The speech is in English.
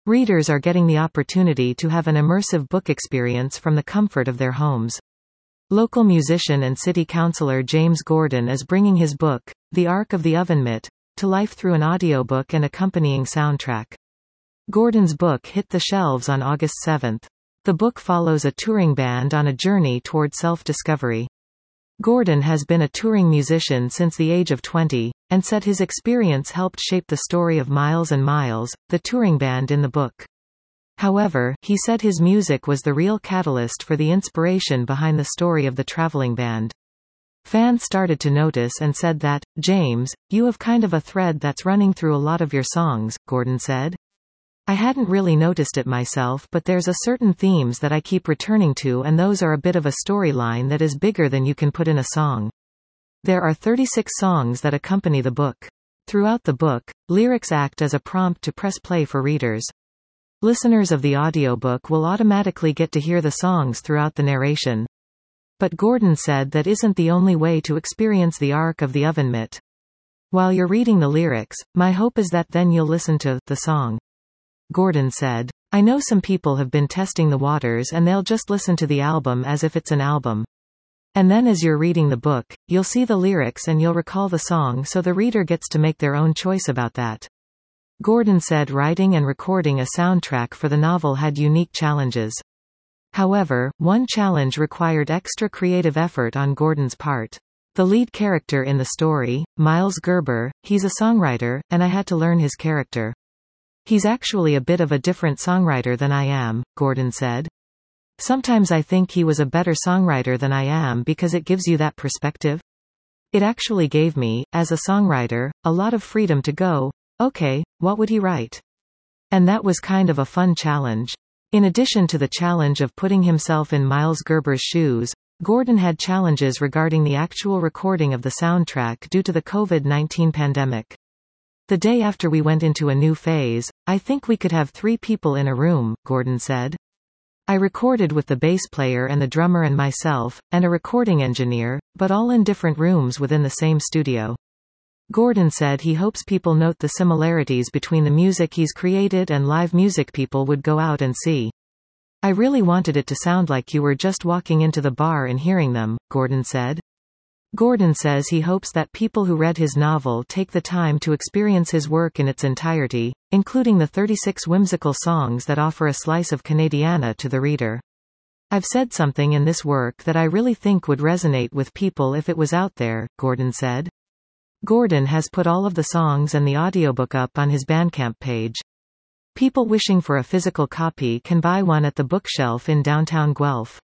Readers are getting the opportunity to have an immersive book experience from the comfort of their homes. Local musician and city councillor James Gordon is bringing his book, The Ark of the Ovenmitt, to life through an audiobook and accompanying soundtrack. Gordon's book hit the shelves on August 7. The book follows a touring band on a journey toward self-discovery. Gordon has been a touring musician since the age of 20, and said his experience helped shape the story of Miles and Miles, the touring band in the book. However, he said his music was the real catalyst for the inspiration behind the story of the traveling band. Fans started to notice and said that, "James, you have kind of a thread that's running through a lot of your songs," Gordon said. "I hadn't really noticed it myself, but there's a certain themes that I keep returning to, and those are a bit of a storyline that is bigger than you can put in a song." There are 36 songs that accompany the book. Throughout the book, lyrics act as a prompt to press play for readers. Listeners of the audiobook will automatically get to hear the songs throughout the narration. But Gordon said that isn't the only way to experience the Ark of the Ovenmitt. "While you're reading the lyrics, my hope is that then you'll listen to the song." Gordon said, "I know some people have been testing the waters and they'll just listen to the album as if it's an album. And then as you're reading the book, you'll see the lyrics and you'll recall the song, so the reader gets to make their own choice about that." Gordon said writing and recording a soundtrack for the novel had unique challenges. However, one challenge required extra creative effort on Gordon's part. The lead character in the story, Miles Gerber, he's a songwriter, and I had to learn his character. "He's actually a bit of a different songwriter than I am," Gordon said. "Sometimes I think he was a better songwriter than I am because it gives you that perspective. It actually gave me, as a songwriter, a lot of freedom to go, okay, what would he write?" And that was kind of a fun challenge. In addition to the challenge of putting himself in Miles Gerber's shoes, Gordon had challenges regarding the actual recording of the soundtrack due to the COVID-19 pandemic. "The day after we went into a new phase, I think we could have 3 people in a room," Gordon said. "I recorded with the bass player and the drummer and myself, and a recording engineer, but all in different rooms within the same studio." Gordon said he hopes people note the similarities between the music he's created and live music people would go out and see. "I really wanted it to sound like you were just walking into the bar and hearing them," Gordon said. Gordon says he hopes that people who read his novel take the time to experience his work in its entirety, including the 36 whimsical songs that offer a slice of Canadiana to the reader. "I've said something in this work that I really think would resonate with people if it was out there," Gordon said. Gordon has put all of the songs and the audiobook up on his Bandcamp page. People wishing for a physical copy can buy one at the bookshelf in downtown Guelph.